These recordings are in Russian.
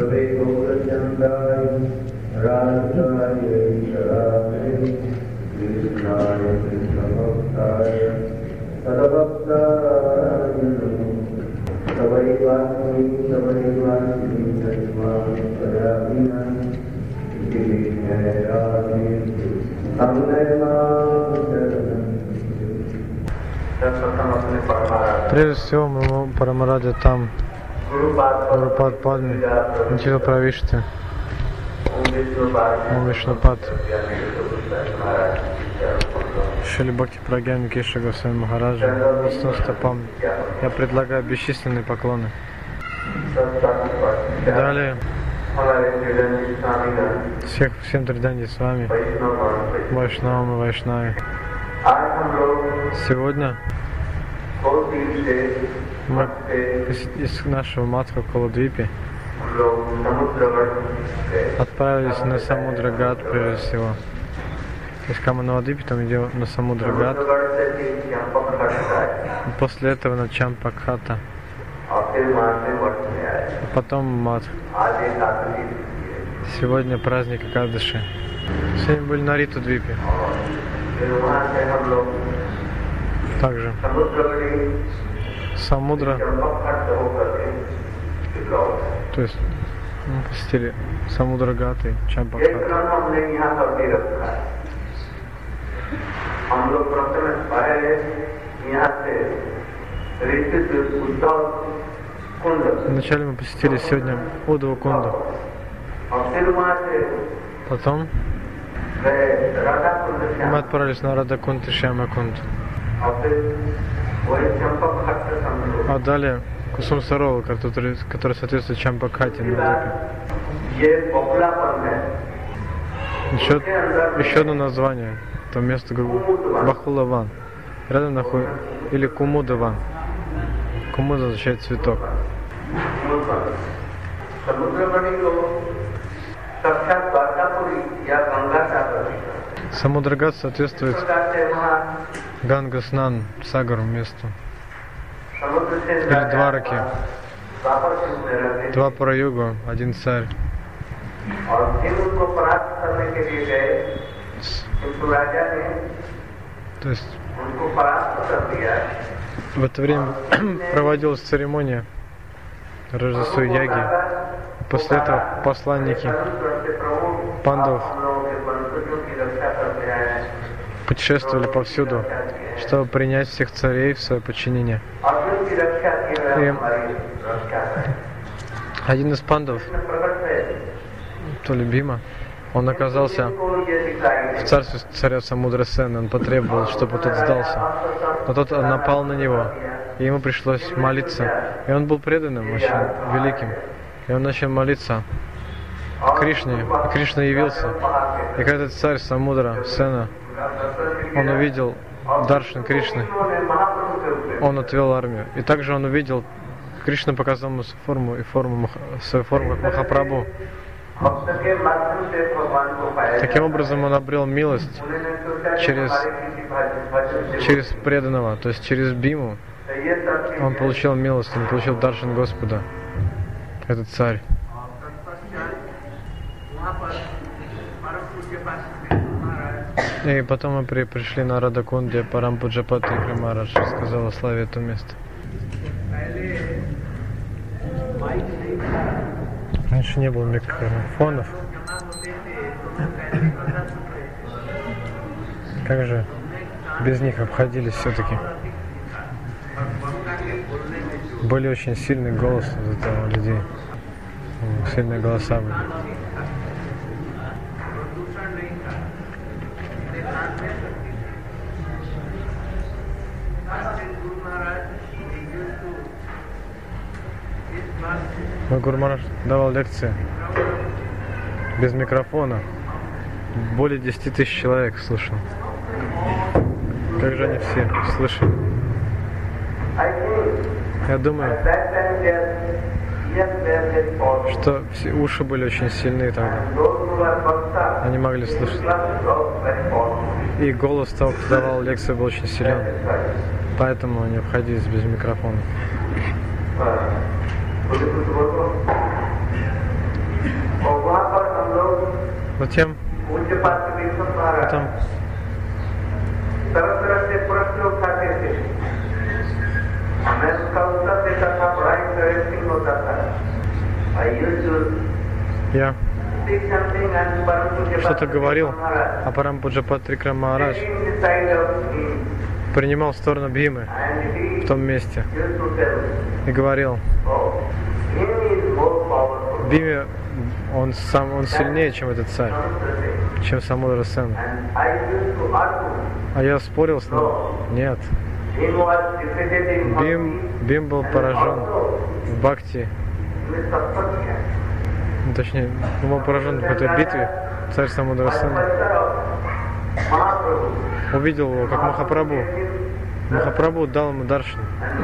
Прежде всего, моему Парамараджа там, Гурупад Падми, Ничила Правишти, Вишнупад, Шили Бхакти Прагьяни Кеша Госвами Махараджа, Вишну стопам. Я предлагаю бесчисленные поклоны. Далее, всем Триданди с вами, Вайшнавам и Вайшнави. Сегодня мы из нашего Матха Куладвипи отправились на Самудрагат прежде всего. Из Каманавадвипи там идем на Самудрагат. После этого на Чампакхата. А потом Матх. Сегодня праздник Экадаши. Сегодня были на Ритудвипе. Также Самудра, то есть мы посетили Самудрагат и Чампакхат. Вначале мы посетили сегодня Уддава Кунду. Потом мы отправились на Радакунд и Шьямакунд. А далее Кусум Саровар, который соответствует Чампакхате на Уддапе. Еще одно название. То место Бахулаван. Рядом находится или Кумудаван. Кумуда означает цветок. Самудрагат соответствует Ганга Снан Сагару месту. Или Двараке. Два Параюга, один царь. То есть в это время проводилась церемония Рождества Яги. После этого посланники пандавов путешествовали повсюду, чтобы принять всех царей в свое подчинение. И один из пандавов, то ли Бима, он оказался в царстве царя Самудрасена. Он потребовал, чтобы тот сдался. Но тот напал на него, и ему пришлось молиться. И он был преданным, очень великим. И он начал молиться Кришне. И Кришна явился. И когда этот царь Самудра Сена, он увидел Даршан Кришны, он отвел армию. И также он увидел, Кришна показал ему свою форму как Махапрабху. Таким образом он обрел милость через преданного, то есть через Биму. Он получил милость, он получил даршан Господа, этот царь. И потом мы пришли на Радакунд, где Парампуджапати Махарадж рассказал о славе этого места. Раньше не было микрофонов. Как же без них обходились все-таки? Были очень сильный голос у людей. Сильные голоса были. Мой Гуру Махарадж давал лекции без микрофона. Более 10 тысяч человек слушал. Как же они все слышали? Я думаю, что все уши были очень сильные тогда. Они могли слышать. И голос того, кто давал лекцию, был очень силен. Поэтому они обходились без микрофона. Затем потом я что-то говорил, а Парампуджа Патрикрам Махарадж принимал сторону Бхимы в том месте и говорил: Бхиме, он сильнее, чем этот царь, чем Самудрасена. А я спорил с ним. Нет. Бхим был поражен в бхакти. Точнее, он был поражен в этой битве. Царь Самудрасена увидел его как Махапрабху. Махапрабху дал ему даршан.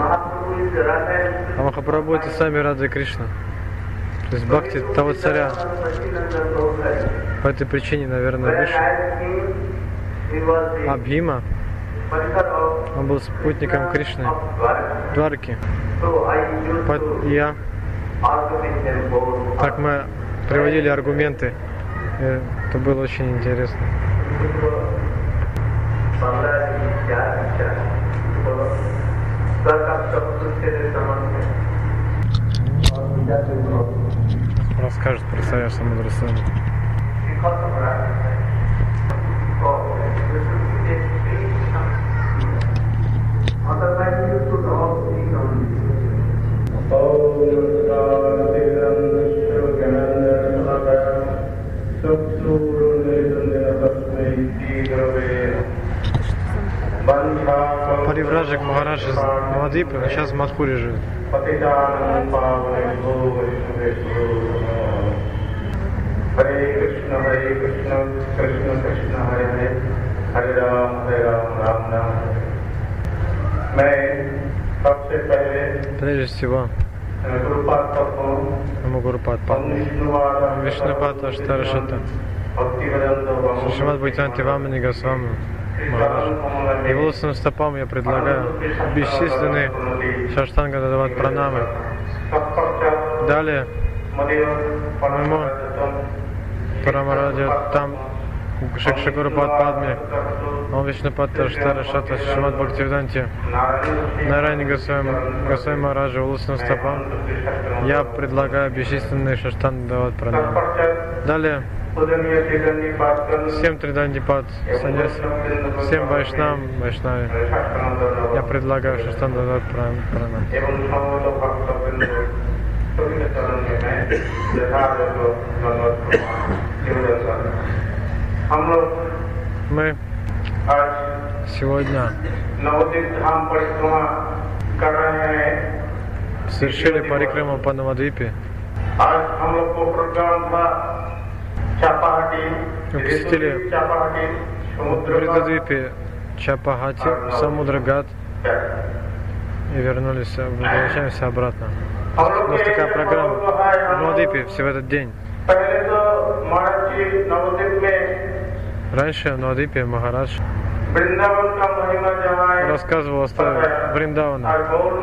А Махапрабху — это сами Рада и Кришна. То есть бхакти того царя по этой причине, наверное, выше. А Бхима, он был спутником Кришны, Дварки. Так мы приводили аргументы. Это было очень интересно. Расскажет про царя Самудрасена. Паривраджак Махарадж из Навадвипы, но сейчас в Мадхуре живет. Hare Krishna, Krishna Krishna, Hare Hare, Hare Ram, Ram Ram. Прежде всего, Гурупад Падма, Вишнупад Аштарашата, Шримад Бхактивинода Вамани Госвами Махарадж. И волосным стопам я предлагаю бесчисленные Шаштанга Дадават Пранамы. Далее, моему Парамараджа там Шикшакурупад Падме, Ом Вишнупад Аштарашата, Шримад Бхактивинода Нарайани Госвами Махараджа волосным стопам я предлагаю бесчисленные Шаштанга Дадават Пранамы. Далее, всем Тридандипад, Саньяси, всем Вайшнавам, Вайшнаве я предлагаю Шаштанга Дадават Пранамы. Мы сегодня совершили парикраму по Навадвипе. Мы посетили в Вридадвипе Чапахати, Самудрагат и возвращаемся обратно. У нас такая программа в Навадвипе все в этот день. Раньше в Навадвипе Махарадж рассказывал о славе Вриндавана.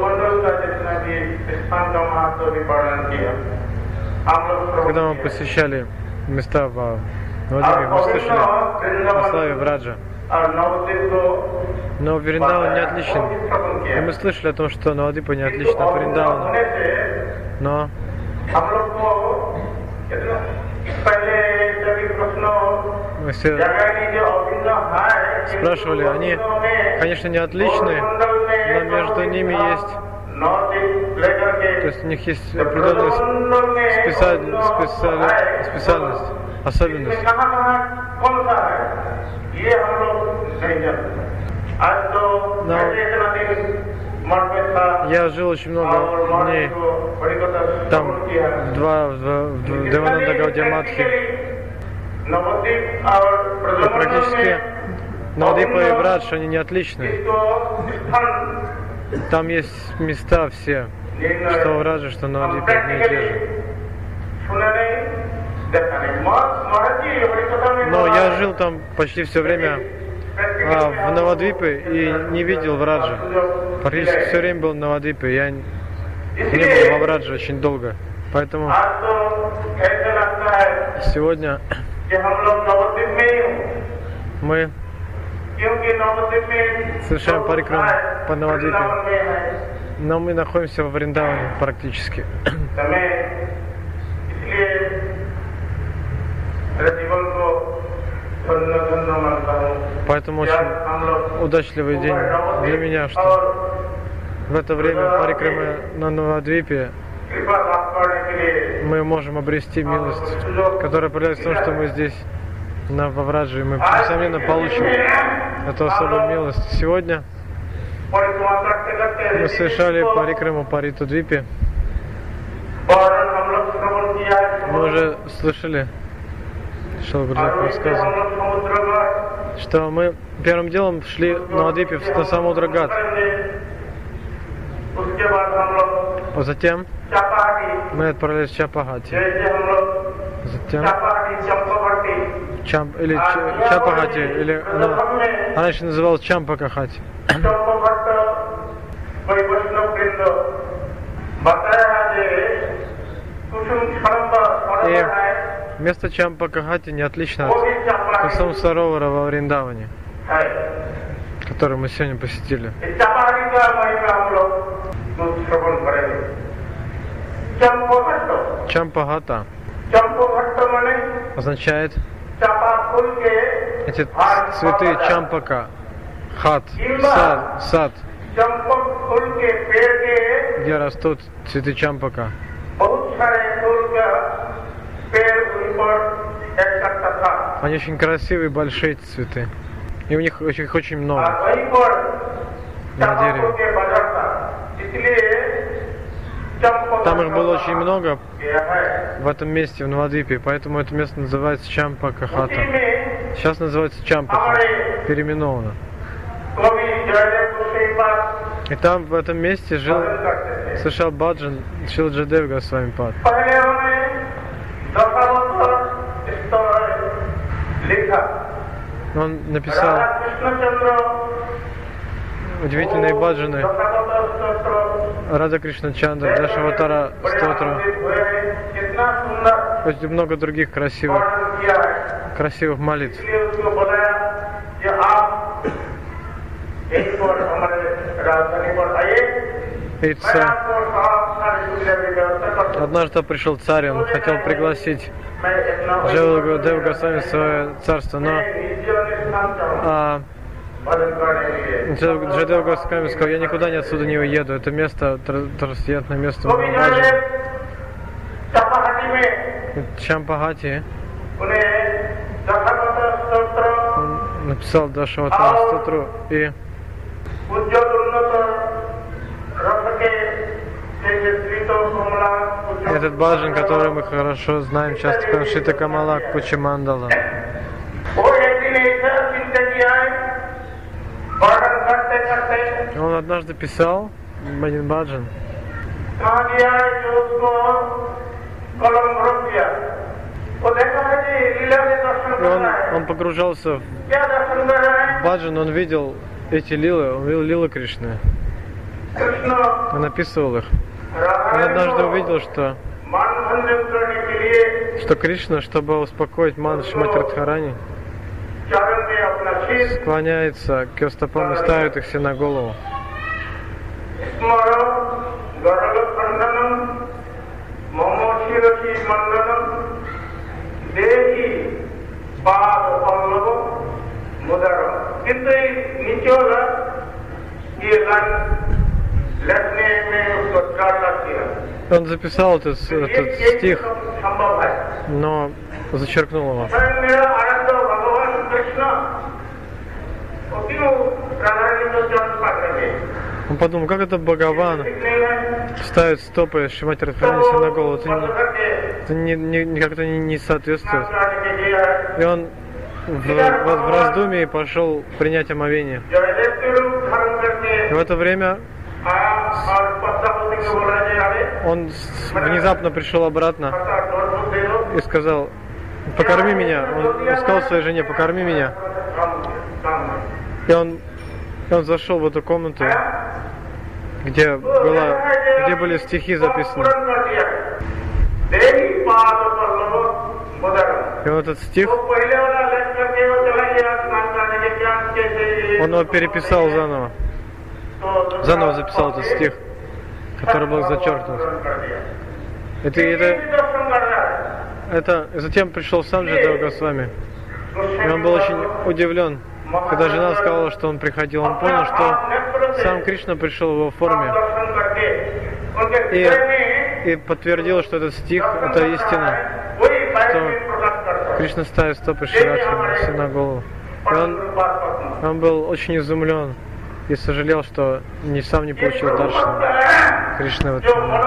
Когда мы посещали места в Навадвипе, мы слышали о славе Враджа. Но Вриндаван не отличен. И мы слышали о том, что Навадвипа не отлична от Вриндавана. Но мы все спрашивали, они, конечно, не отличны, но между ними есть, то есть у них есть определенная специальность, особенность. Но я жил очень много дней там, в Девананда Гаудия-Матхи. И практически Навадвипа и Врадж, они не отличны. Там есть места все, что в Врадже, что на Навадвипе, одни и те же. Но я жил там почти все время в Навадвипе и не видел Враджа. Практически все время был в Навадвипе, я не был во Врадже очень долго. Поэтому сегодня कि हम लोग नवद्वीप में ही हो, Мы क्योंकि नवद्वीप में совершаем парикраму по Навадвипе, वृंदावन में है, но мы находимся во Вриндаване практически. तो मैं इसलिए मेरे जीवन को धन्य धन्य मानता हूँ। Поэтому कि आज очень हम लोग удачливый день для меня, что और в это время парикрамы на Навадвипе कृपा प्राप्त करने के लिए мы можем обрести милость, которая проявляется в том, что мы здесь на Вавраджи, мы, несомненно, получим эту особую милость. Сегодня परिक्रमा करते करते мы совершали парикраму по Ритудвипе. वर्णन हम लोग श्रवण किया है। Мы уже слышали, Шрила Гурудев और इससे हम рассказывал, लोग समुद्र में что мы первым делом шли на Навадвипе на Самудрагат, उसके बाद हम लोग а затем चापाहाटी, мы отправились в Чапахати, जैसे हम लोग затем चापाहाटी चंपावटी Чапахати, или она раньше называлась Чампакахати. चंपावट कोई वैष्णव वृंद बताया है कुसुम छड़म्ब И है, место Чампакахати не отлично वो от भी चापाहाटी Кусам Саровара во Вриндаване, है। который мы сегодня посетили. इस चापाहाटी का महिमा हम लोग श्रवण करेंगे। चंपावट Чампагата चंपावट माने означает चापा फूल के эти цветы Чампака, хат, сад, चंपक फूल के पेड़ के где растут цветы Чампака. बहुत सारे फूल का पेड़ उन पर इकट्ठा था। Они очень красивые, большие эти цветы. И у них их очень और много वहीं पर на चंपक फूल дереве. के बाजार था, इसलिए चंपक Там их было очень много गया है। в этом месте, в Навадвипе, поэтому это место называется Чампакахата. उसी में Сейчас называется Чампаха, переименовано. कवि जयदेव गोस्वामी И там, в этом месте, жил, भजन करते थे। совершал баджан Шрила Джадев Госвами Пад. पहले उन्होंने दशावतार स्तोत्र लिखा। Он написал राधा कृष्णचंद्र удивительные баджаны दशावतार स्तोत्र Рада Кришна Чандра, Дашаватара Стотра, कितना सुंदर и много других красивых, वर्णन किया है। красивых молитв. इसलिए उसको बताया कि आप एक बार हमारे राजधानी पर आइए, И मैं आपको सारी सुविधा की व्यवस्था कर दूंगा। однажды пришел царь, он хотел пригласить मैं इतना Шрилу Деву Госвами в свое царство, но जीवन स्थान चाहूँ भजन करने के लिए। Джадев Госвами сказал: я никуда не отсюда не уеду, это место, трансцендентное место तो भी баджан. जयदेव चापाहाटी में Чампагати उन्हें दशावतार स्तोत्र он написал Дашаватара Стотру, и उज्ज्वल उन्नत रस के जैसे श्रीतो कमला उज्ज्वल этот баджан, который мы хорошо знаем, часто как Шита Камала Кучимандала. वो एक दिन ऐसा चिंता किया है, वर्णन करते करते Он однажды писал один баджан, कहा गया है जो उसको कलम रख दिया। वो देखा है कि लीला में दर्शन и कर रहा है। он погружался в क्या दर्शन कर रहा है? баджан, он видел эти лилы, он видел лилы Кришны, कृष्ण он описывал их. Он राधारानी однажды को увидел, что मान भंजन करने के लिए Кришна, чтобы успокоить Ман Шримати Радхарани, चरण में अपना शीश склоняется к ее стопам и ставит их все на голову. स्मरण गरल खंडनम ममोशिरसी मंडनम देही पाद पल्लव मुदरम। किंतु नीचे होगा ये लाइन लिखने में उसको काटा किया। Он записал этот стих, संभव है। но зачеркнул его. स्वयं मेरा आनंद भगवान कृष्ण वो क्यों राधारानी को चरण पकड़ेंगे? Он подумал, как это Бхагаван ठीक नहीं है। ставит стопы Шримати Радхарани себе на голову, это как-то не соответствует. И он в раздумье пошел принять омовение. И в это время он внезапно пришел обратно и сказал: покорми меня. Он сказал своей жене: покорми меня. И он зашел в эту комнату, где были стихи записаны. И И вот этот стих, он его переписал заново. Заново записал этот стих, который был зачеркнут. Это затем пришел сам Джадава Госвами. И он был очень удивлен, когда жена сказала, что он приходил. Он понял, что сам Кришна пришел в его форме. И подтвердил, что этот стих – это истина. Что Кришна ставит стопы Ширадхи на голову. И он был очень изумлен и сожалел, что сам не получил даршана Кришны в этот момент.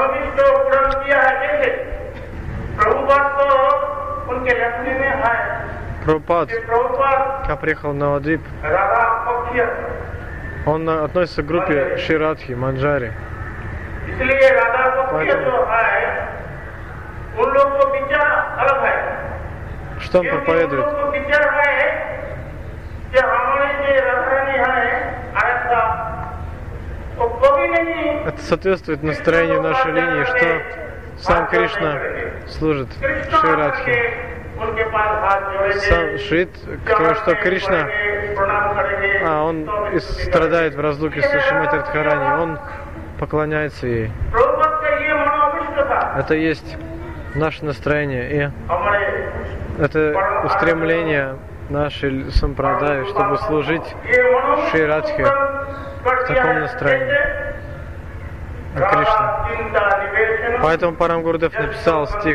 Прабхупад, когда приехал на Навадвип, он относится к группе Ширадхи, Манджари. Поэтому, что он проповедует? Это соответствует настроению нашей линии, что сам Кришна служит Ширадхи. Сам Шрид, что Кришна, он страдает в разлуке с Шримати Радхарани, он поклоняется ей. Это есть наше настроение, и это устремление нашей сампрадаи, чтобы служить Шри-Радхе в таком настроении. Кришна. Поэтому Парам Гурудев написал стих.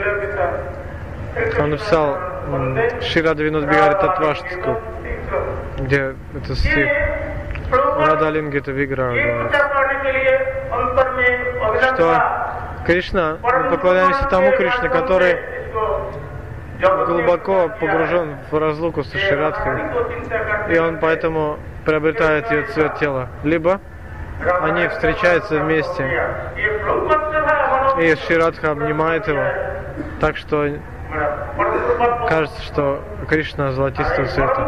Он написал Шри-Рада Винод Бигари Татваштху, где это стих Рада Лингита Виграха говорит, что Кришна, мы поклоняемся тому Кришне, который глубоко погружен в разлуку с Шри-Радхой, и он поэтому приобретает ее цвет тела. Либо они встречаются вместе, и Шри-Радха обнимает его, так что кажется, что Кришна золотистого цвета.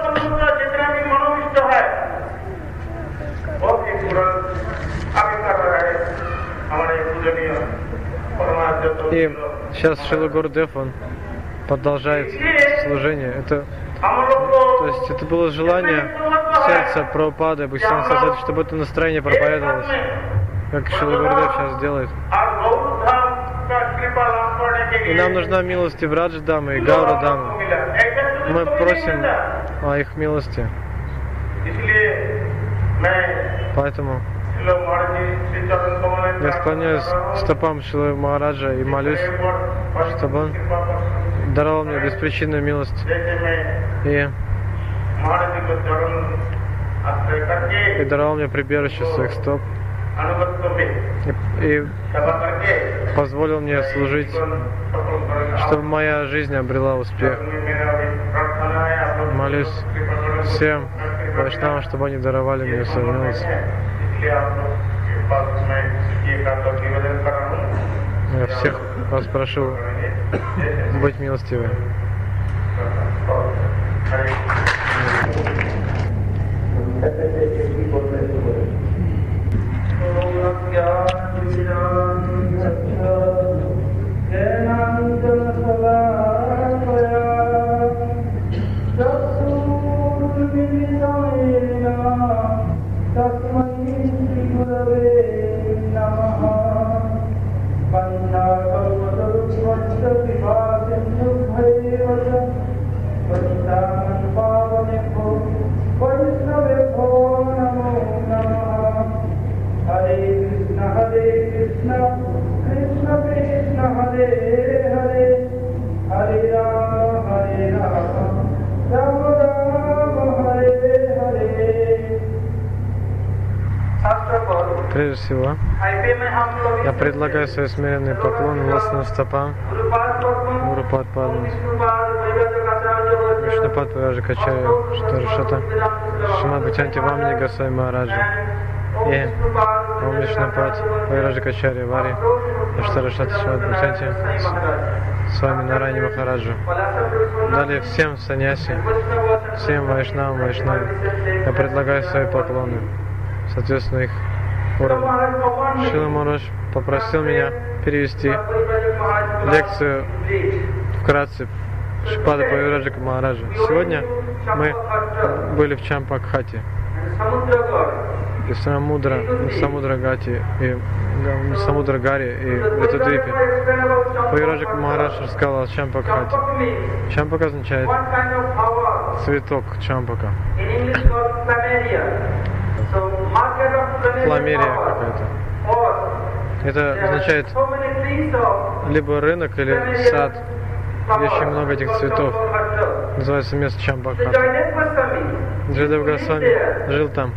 И сейчас Шрила Гурудев, он продолжает служение. То есть это было желание сердца Прабхупады, Бхактисиданта Сарасвати, чтобы это настроение проповедовалось, как Шрила Гурудев сейчас делает. И нам нужна милость и Враджа-дамы, и Гаура-дамы. Мы просим о их милости. Поэтому я склоняюсь к стопам Шрилы Махараджа и молюсь, чтобы он даровал мне беспричинную милость и даровал мне прибежище своих стоп и позволил мне служить, чтобы моя жизнь обрела успех. Молюсь всем вайшнавам, чтобы они даровали мне свою милость. Я всех вас прошу быть милостивы. Прежде всего, я предлагаю свои смиренные поклоны властным стопам Гурупад Падма, Вишнупад Вайраджа Качарья, Штарашата, Шримад Бхактивинода Вамани Госвами Махараджа и Ом Вишнупад Вайраджа Качарья Вари, Штарашата Шримад Бхактивинода с вами Нарайани Махараджу. Далее всем саньяси, всем вайшнавам, я предлагаю свои поклоны, соответственно их уровню. Шрила Махарадж попросил меня перевести лекцию вкратце Шрипада Павираджика Махараджа. Сегодня мы были в Чампакхате, и Самудрагати, и Самудргари, и Литудвипе. Павираджика Махарадж рассказал о Чампакхате. Чампака означает цветок Чампака. Фламерия какая-то. Это означает либо рынок, или сад. Очень много этих цветов. Называется место Чампакхат. Джайадев Госвами жил там.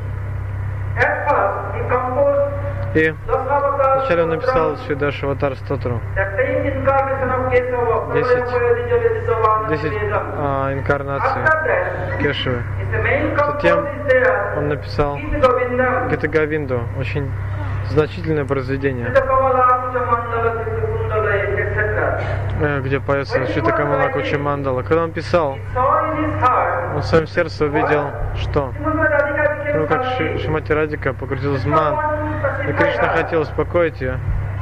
И вначале он написал Шридашаватар Стотру. 10 инкарнаций Кешевы. Затем он написал Гита Говинду, очень значительное произведение, где поется Шрита Камала Куча Мандала. Когда он писал, он в своем сердце увидел, что как Шримати Радика покрутилась ман, и Кришна хотел успокоить ее.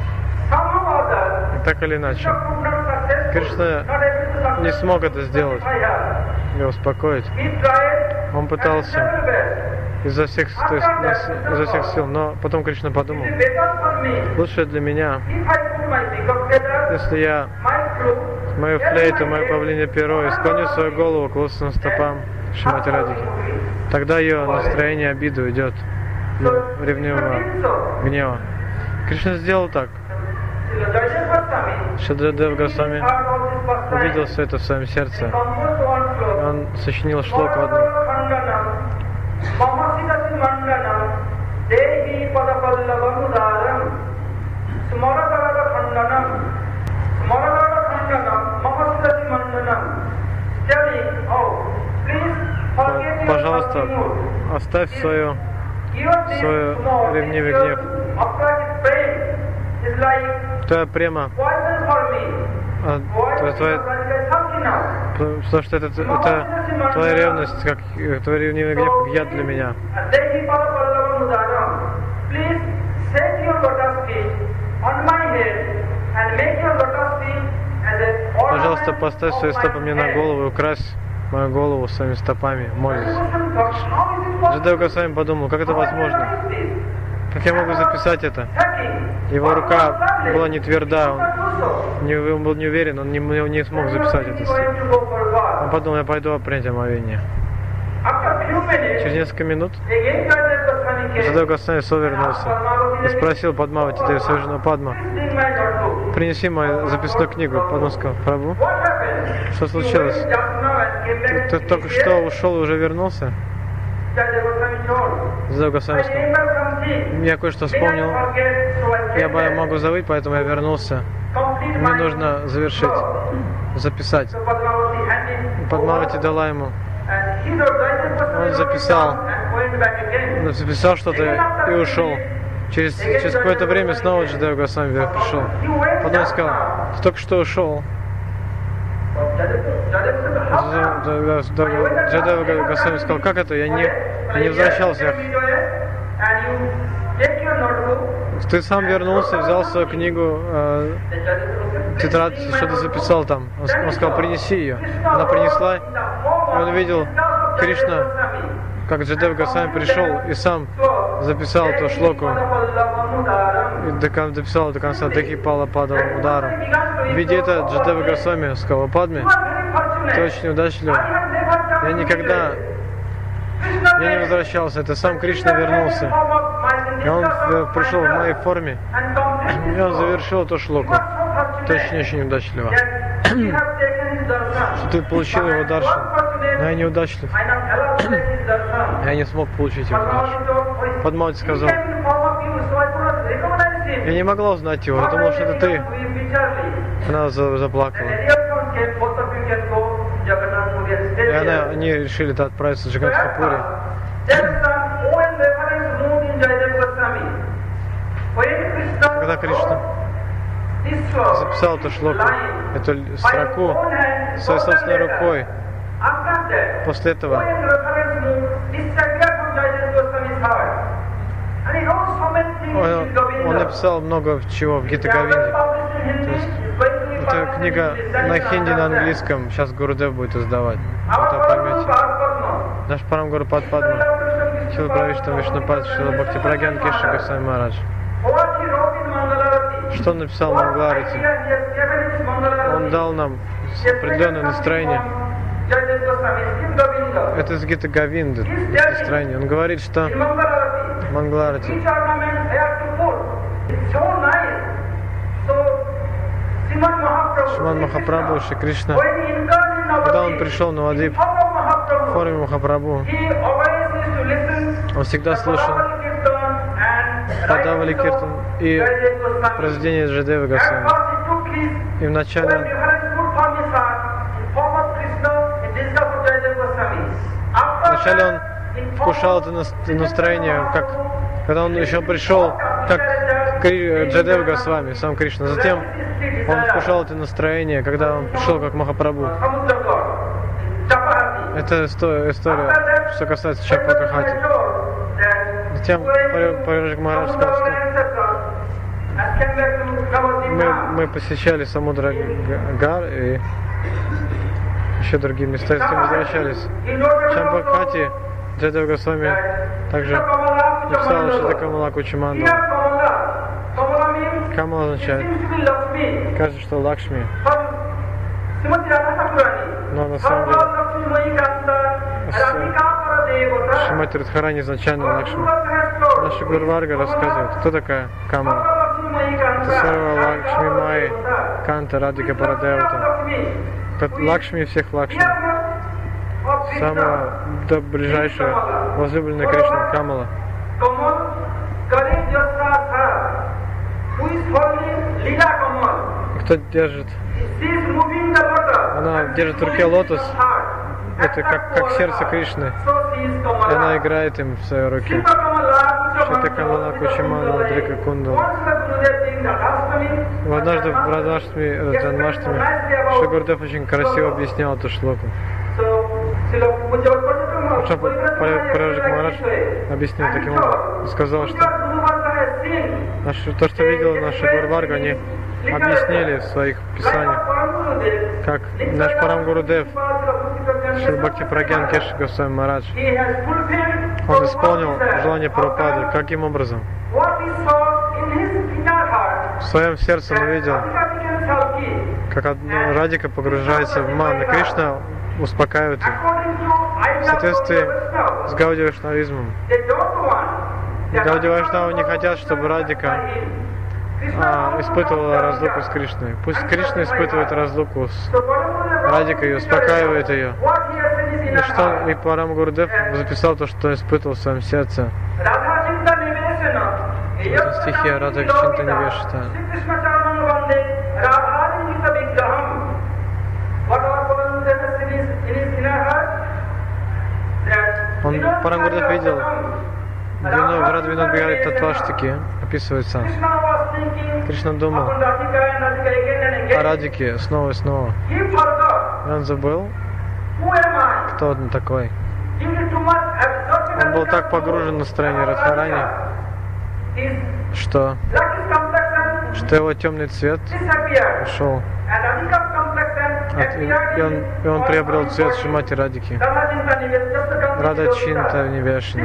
И так или иначе, Кришна не смог это сделать, ее успокоить. Он пытался изо всех сил, но потом Кришна подумал: лучше для меня, если я мою флейту, мое павлинье перо и склоню свою голову к лотосным стопам Шримати Радики. Тогда ее настроение обиды уйдет, ревнивого гнева. Кришна сделал так. Джайадев Госвами увидел все это в своем сердце. Он сочинил шлоку одну. Пожалуйста, оставь свой ревнивый гнев. Твоя према, потому что это твоя ревность, как твой ревнивый гнев, как яд для меня. Пожалуйста, поставь свои стопы мне на голову и укрась мою голову своими стопами, молись. Джайадев Госвами подумал, как это возможно? Как я могу записать это? Его рука была не тверда, он был не уверен, он не смог записать это. Он подумал, я пойду принять омовение. Через несколько минут Джайадев Госвами снова вернулся и спросил Падмавати, Деви, свою жену Падма: принеси мою записную книгу. Падма сказал: Прабху, что случилось? Ты только что ушел и уже вернулся? Джайадев Госвами сказал: я кое-что вспомнил, я могу забыть, поэтому я вернулся. Мне нужно завершить, записать. Падмавати дала ему. Он записал что-то и ушел. Через какое-то время снова Джайадев Госвами пришел. Потом сказал: ты только что ушел. Джайадев Госвами сказал: как это? Я не возвращался. Ты сам вернулся, взял свою книгу, тетрадь, что-то записал там. Он сказал: принеси ее. Она принесла, и он увидел Кришна, как Джайадев Госвами пришел и сам записал эту шлоку. И дописал до конца. Дехи Пала падал ударом. Видя это, Джайадев Госвами сказал: Падме, ты очень удачлив. Я не возвращался, это сам Кришна вернулся. И он пришел в моей форме, и он завершил эту шлоку. Это очень удачливо. Что ты получил его даршан, но я неудачлив. Я не смог получить его даршан. Падмавати сказал: я не могла узнать его, я думала, что это ты. Она заплакала. И они решили отправиться в Джаганнатхапури. Когда Кришна записал эту шлоку, эту строку своей собственной рукой, после этого он написал много чего в Гита Говинде. Это книга на хинди, на английском. Сейчас Гурудев будет издавать. Это поймете. Наш Парам Гуру Падма, Шила Правиштам Вишнупад, Шила Бхактипрагьян Кеши Госвами Махарадж. Что он написал в Мангаларати? Он дал нам определенное настроение. Это из Гиты Говинды настроение. Он говорит, что в Мангаларати Шримад Махапрабху, Шри Кришна, когда он пришел на Навадвип в форме Махапрабху, он всегда слушал Падавали Киртан и произведение Джайадева Госвами. И вначале он вкушал это настроение, как когда он еще пришел, как Джайадева Госвами, сам Кришна. Затем он вкушал это настроение, когда он пришел как Махапрабху. Это история, что касается Чапакахати. Затем Парижик Махарадж сказал, что мы посещали Самудра Гар и еще другие места, и затем возвращались. Чапакахати Джайадева Госвами также написал, что это Камала Кучиманду. Камала означает, кажется, что Лакшми. Но на самом деле Шримати Радхарани изначально Лакшми. Наша Гуру Варга рассказывает, кто такая Камала. Это Сарва Лакшми Майи, Канта Радика Парадевата. Лакшми всех Лакшми. Самая ближайшая возлюбленная Кришна Камала. Кто держит? Она держит в руке лотос. Это как сердце Кришны. И она играет им в своей руке. Шита Камала Кучимана Дрика Кундала. Однажды в Раджанмаштами Шри Гурудев очень красиво объяснял эту шлоку. Парижик Махарадж объяснил таким образом. Сказал, что то, что видела наша Гуру Варга, они объяснили в своих писаниях, как наш Парам Гурудев Шри Бхактипрагьян Кеши Госвами Махарадж, он исполнил желание Прабхупады. Каким образом? В своем сердце он увидел, как Радика погружается в ман, и Кришна успокаивает их. В соответствии с Гауди Вайшнавизмом. Гауди Вайшнавы не хотят, чтобы Радика испытывала разлуку с Кришной. Пусть Кришна испытывает разлуку с Радикой и успокаивает ее. И Парам Гурудев записал то, что испытывал в своем сердце. В стихе Радха Чинта Невешта. Парам Гурудев видел Радвинод Бихари Татваштаки, описывается. Кришна думал о Радике снова и снова. И он забыл, кто он такой. Он был так погружен в настроение Радхарани, что его темный цвет ушел. И он приобрел цвет Шримати Радики. Рада Чинта Невешна.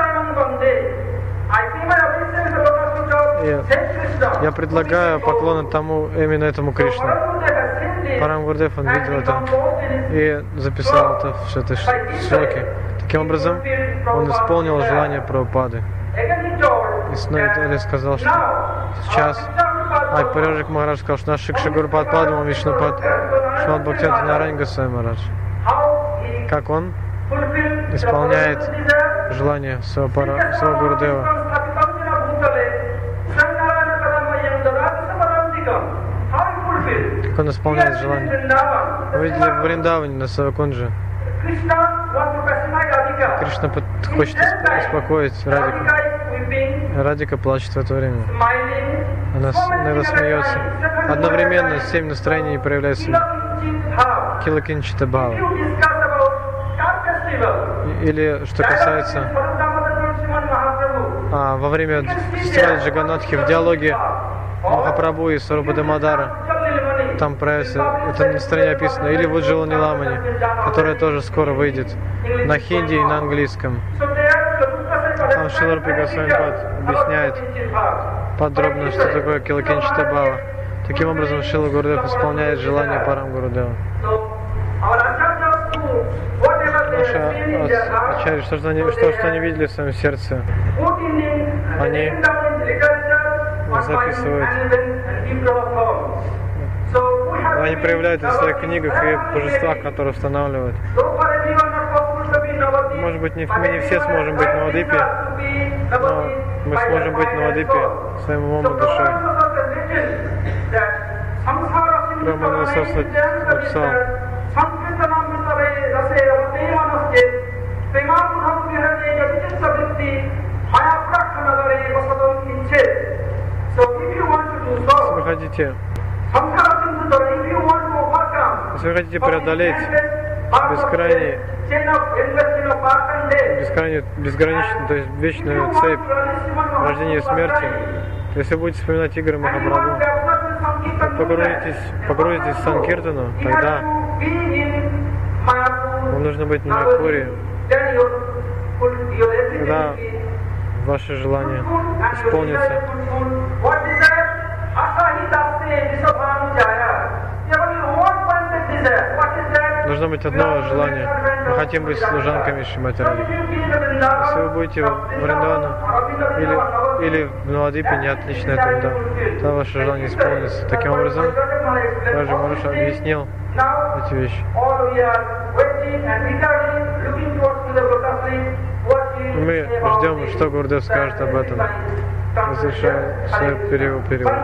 Я предлагаю поклон именно этому Кришне. Парам Гурудев, он видел это и записал это в этой шлоке. Таким образом, он исполнил желание Прабхупады. И снова сказал, что сейчас Парижик Махарадж сказал, что наш Шикша Гуру Падма Вишнупад Шримад Бхактивинода Нараяна Госвами Махарадж. Как он исполняет желание своего Гурудева. Как он исполняет желание. Вы видели в Вриндаване на Савакунджи. Кришна хочет успокоить Радику. Радика плачет в это время. Она иногда смеется. Одновременно 7 настроений проявляются. Килакинчита Бхава. Или что касается во время фестиваля Джаганатхи в диалоге Махапрабху и Сварупа Дамодара, там проявится, это на стране описано, или в Уджвала Ниламани, которая тоже скоро выйдет на хинди и на английском. Там Шрила Рупа Госвами Пад объясняет подробно, что такое Килакинчита Бхава. Таким образом, Шрила Гурудев исполняет желание Парам Гурудева. Наши ачарьи, что они видели в своем сердце, они записывают. Они проявляют в своих книгах и божествах, которые устанавливают. Может быть, мы не все сможем быть Навадипи, но мы сможем быть Навадипи своим умом и душой. Брахмана Сарасвати написал: если вы хотите преодолеть безграничную, то есть вечную цепь рождения и смерти, то если вы будете вспоминать игры Махапрабху, погрузитесь в Санкиртану, тогда вам нужно быть на Майяпуре, когда ваше желание исполнится. Должно быть одно желание. Мы хотим быть служанками Шримати Радхи. Если вы будете в Вриндаване или в Навадипе, не отлично это, тогда ваше желание исполнится. Таким образом, Раджа Махарадж объяснил эти вещи. Мы ждем, что Гурудев скажет об этом, разрешая свой перевод.